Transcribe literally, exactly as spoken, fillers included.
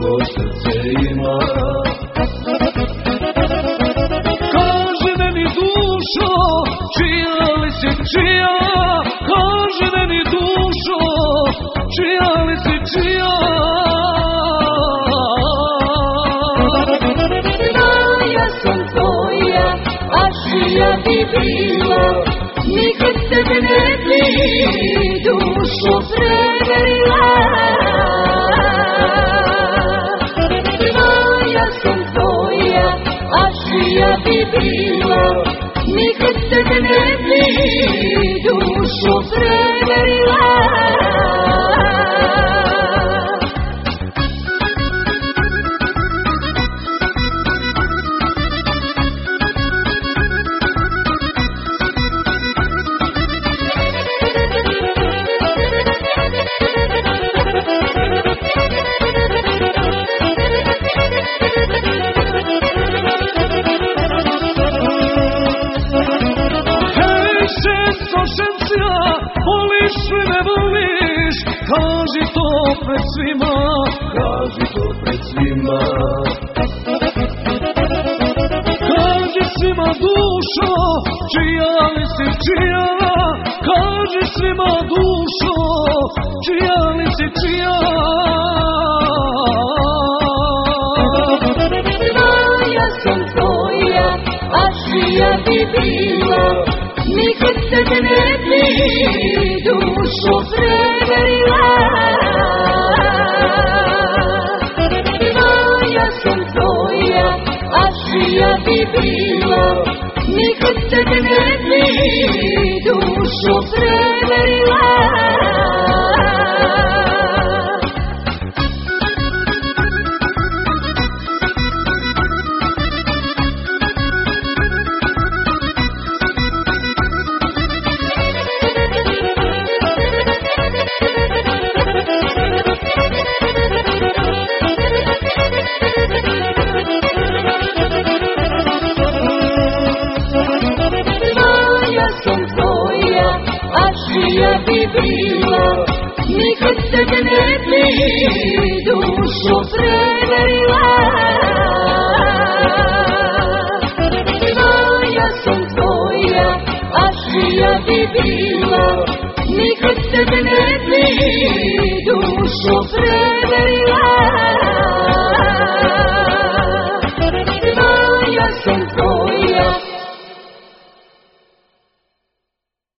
to srce ima. Kaži meni dušo, čija li si čija, kaži meni dušo, čija li si čija. Ja sam tvoja, a čija bi bila, nikad tebe ne bi dušo preverila. Ja sam tvoja, a čija bi bila, nikad tebe ne bi dušo preverila. Voliš li ne voliš, kaži to pred svima, kaži to pred svima. Kaži svima dušo, čija li si čija, kaži svima dušo, čija li si čija. Ja sam tvoja, a čija bi bila, nikad tebe ne bi dušo preverila. Ja sam tvoja, a čija bi bila, nikad tebe ne bi dušo preverila. Ja bi bila, nikad tebe ne bi dušo preverila. Ja sam tvoja, a čija bi bila, nikad tebe ne bi dušo preverila.